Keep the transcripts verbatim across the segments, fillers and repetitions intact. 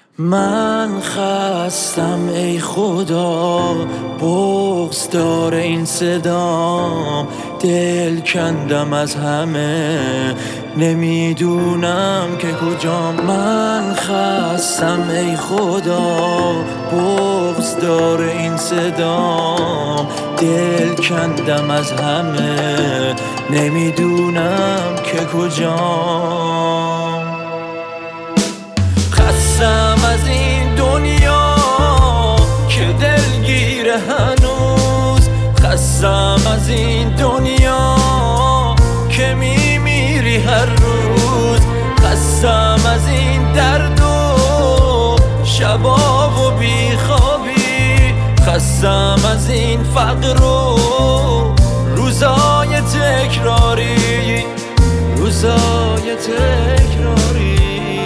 من خستم ای خدا، بغض داره این صدام، دل کندم از همه نمیدونم که کجام. من خستم ای خدا، بغض داره این صدام، دل کندم از همه نمیدونم که کجام. خستم از این دنیا که دلگیره هنوز، خستم از این دنیا که میمیری هر روز، خستم از این درد و شبا و بیخوابی، خستم از این فقر و روزای تکراری، روزای تکراری.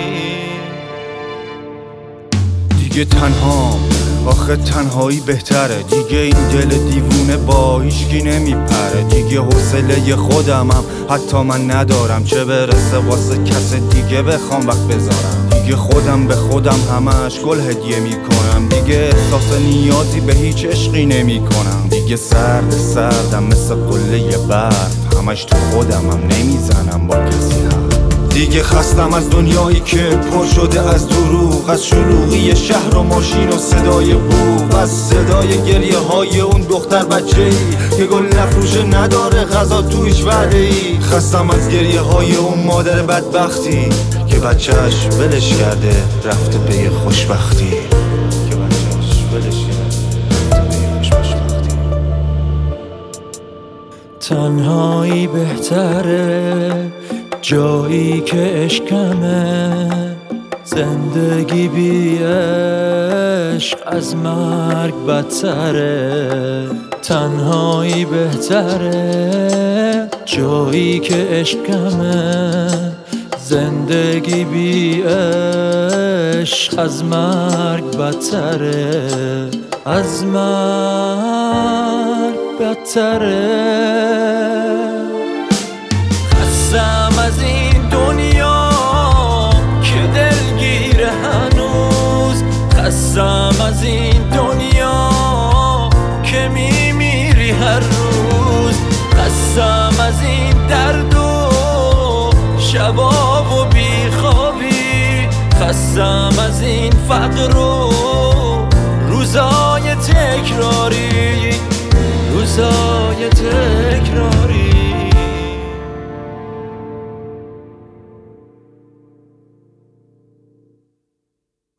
دیگه تنهام، آخه تنهایی بهتره، دیگه این دل دیوونه با هیچکی نمیپره، دیگه حوصله خودمم حتی من ندارم، چه برسه واسه کس دیگه بخوام وقت بذارم. دیگه خودم به خودم همش گل هدیه میکنم، دیگه احساس نیازی به هیچ عشقی نمیکنم، دیگه سرد سردم مثل قله برف، همش تو خودمم نمیزنم با کسی هم. دیگه خستم از دنیایی که پر شده از دروغ، از شلوغی شهر و ماشین و صدای بوق، از صدای گریه های اون دختر بچه‌ای که گل نفروشه نداره غذا تویش وعده ای. خستم از گریه های اون مادر بدبختی که بچهش ولش کرده رفته به خوشبختی، که بچهش ولش کرده رفته به خوشبختی. تنهایی بهتره، جایی که عشقمه، زندگی بی عشق از مرگ بدتره. تنهایی بهتره، جایی که عشقمه، زندگی بی عشق از مرگ بدتره، از مرگ بدتره. خستم از این دنیا که دلگیره هنوز، خستم از این دنیا که میمیری هر روز، خستم از این درد و شبا و بیخوابی، خستم از این فقر و روزای تکراری، روزای تکراری.